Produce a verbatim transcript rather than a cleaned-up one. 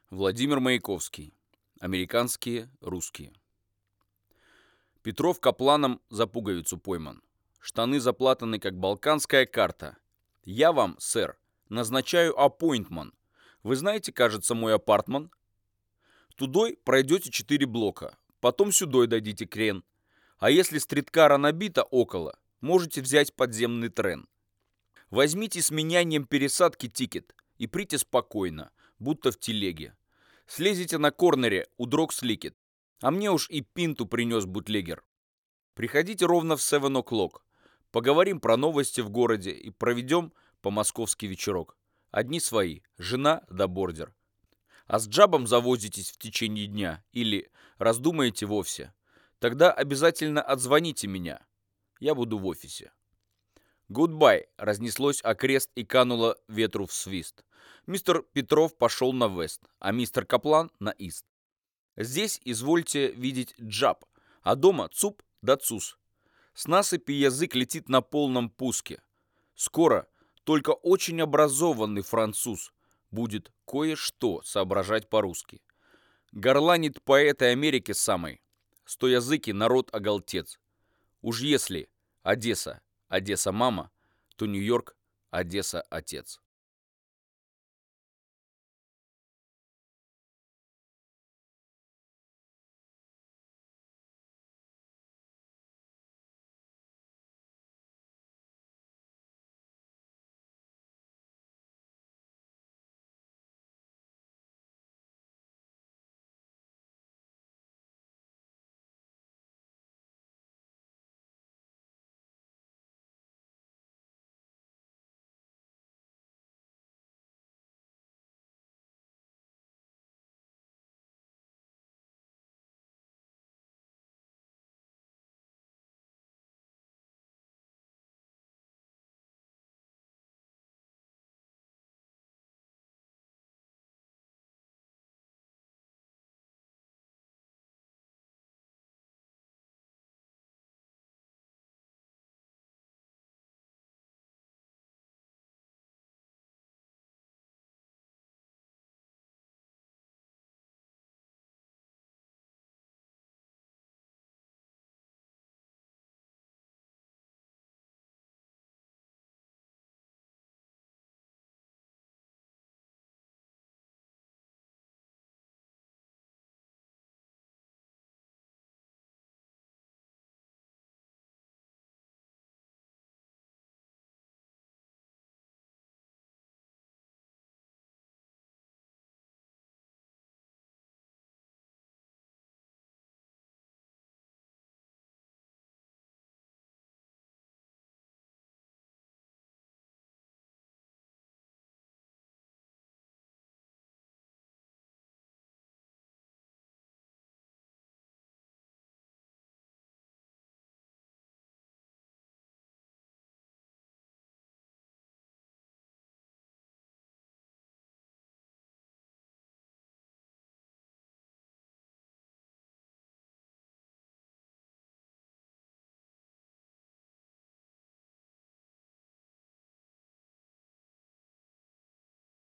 Владимир Маяковский. Американские русские. Петров капланом за пуговицу пойман. Штаны заплатаны, как балканская карта. Я вам, сэр, назначаю аппойнтман. Вы знаете, кажется, мой апартман? Тудой пройдете четыре блока, потом сюдой дадите крен. А если стриткара набита около, можете взять подземный трен. Возьмите с менянием пересадки тикет и прите спокойно, будто в телеге. Слезете на корнере у Дрогсликет, а мне уж и пинту принес бутлегер. Приходите ровно в севен о'клок. Поговорим про новости в городе и проведем по-московски вечерок. Одни свои, жена да бордер. А с джабом завозитесь в течение дня или раздумаете вовсе. Тогда обязательно отзвоните меня. Я буду в офисе. «Гудбай!» — разнеслось окрест и кануло ветру в свист. Мистер Петров пошел на вест, а мистер Каплан на ист. Здесь извольте видеть джаб, а дома цуп да цус. С насыпи язык летит на полном пуске. Скоро только очень образованный француз будет кое-что соображать по-русски. Горланит поэты Америки самой, стоязыки народ оголтец. Уж если Одесса, Одесса мама, то Нью-Йорк, Одесса отец.